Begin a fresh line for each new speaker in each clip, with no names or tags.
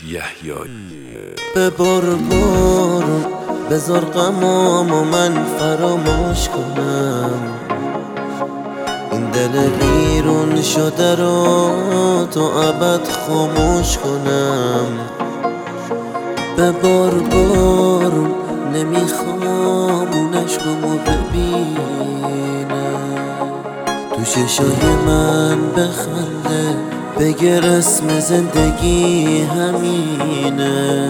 یحیایی.
به بارون بذار غمامو من فراموش کنم، این دل بیرون شده رو تو ابد خاموش کنم. به بارون نمیخوام اون عشقمو ببینم، تو چشای من بخنده بگه رسم زندگی همینه.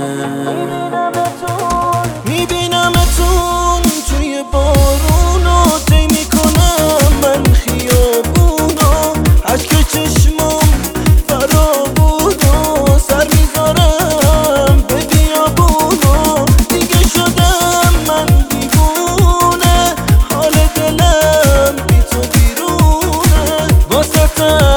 میبینمتون توی بارونو طی میکنم من خیابونو، اشک چشمام فرا بود و سر میذارم به بیابونو. دیگه شدم من دیوونه، حال دلم بی تو بیرونه، واسه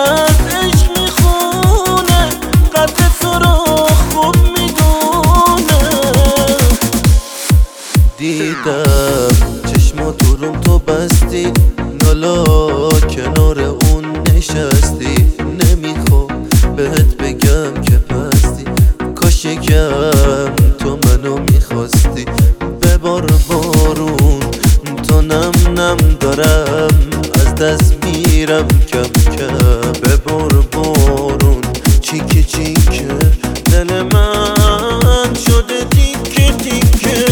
دیدم چشماتو روم تو بستی، نالا کنار اون نشستی. نمیخوام بهت بگم که پستی، کاش یکم تو منو میخواستی. به بارون تو نم دارم از دست میرم کم کم. به بارون چیکه چیکه دل من شده تیکه تیکه.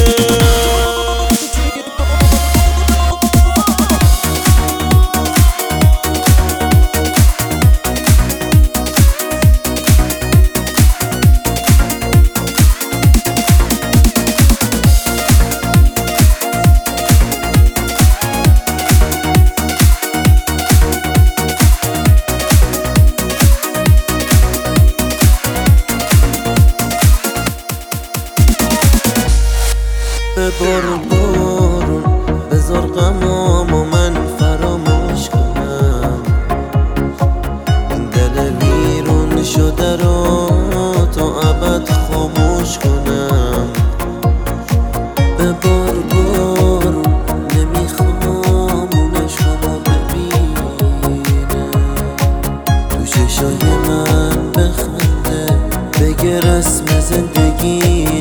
به بارون بذار غمامو من فراموش کنم، این دل بیرون شده رو تو ابد خاموش کنم. به بارون نمیخوام اون عشقمو ببینم، تو چشای من بخنده بگه رسم زندگی